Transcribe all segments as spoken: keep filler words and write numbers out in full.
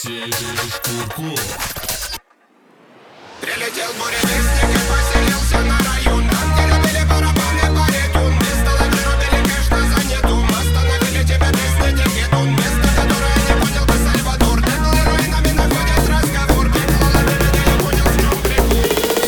Алексей Шкурков. Прилетел буревестник и поселился на район. Там, где любили барабаны, баритон. Место лучше рубили, конечно, занятум. Остановили тебя песни, тикетун. Место, которое не понял бы Сальвадор. Дебл и руинами находят разговор. Пекло ловили, да я понял, в чем прикол.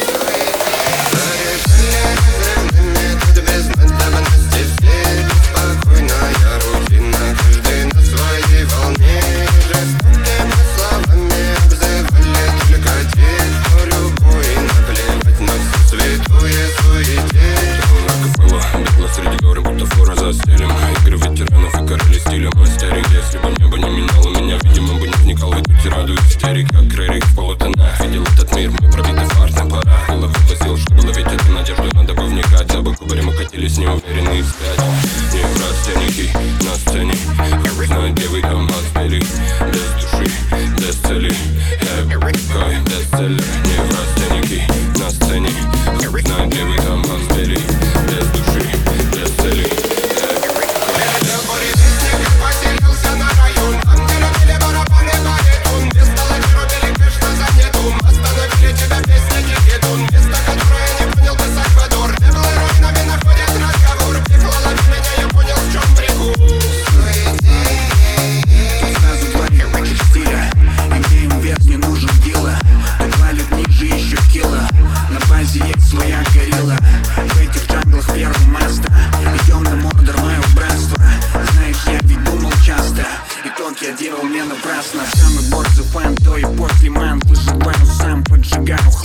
Решили разрывными, тут без надобности все. Спокойная рутина, каждый на своей волне. Жестокими словами обзывали только тех, кто любой наплевать на всю святую суете. Много было, бегло среди гор, будто фора за стилем. Игры ветеранов и короли стиля мастерик. Если бы небо не меняло меня, видимо, бы не вникал в эту тираду истерик. Как Рерик в полутонах видел этот мир, мы пробиты фартом пора. Было вывозил, что было ведь эту надежду надо бы вникать. За бок кубарем мы катились неуверенные вспять. Не простенники на сцене, знать, где вы там отспели. Без души, без цели, я какой бестселлер. Не простеники на сцене, знать, где вы там отспели. Без души, без цели. Прилетел буревестник и поселился на район. Там, где любили барабаны, баритон. Место лучше рубили, конечно, занятум. Остановили тебя песни, тикетун. Место, которое не понял бы Сальвадор. Дебл и руинами находят разговор. Пекло лови меня, я понял, в чем прикол. Тут сразу два ебачих стиля, и где им вес не нужен дила. Тут валит ниже еще кило. На базе есть своя горилла. В этих джанглах первый мастер. Идем на мордор, мое братство. Знаешь, я ведь думал часто, и тот я делал не напрасно. Самый борзый фан, то и после ман. Выживаю сам, поджигаю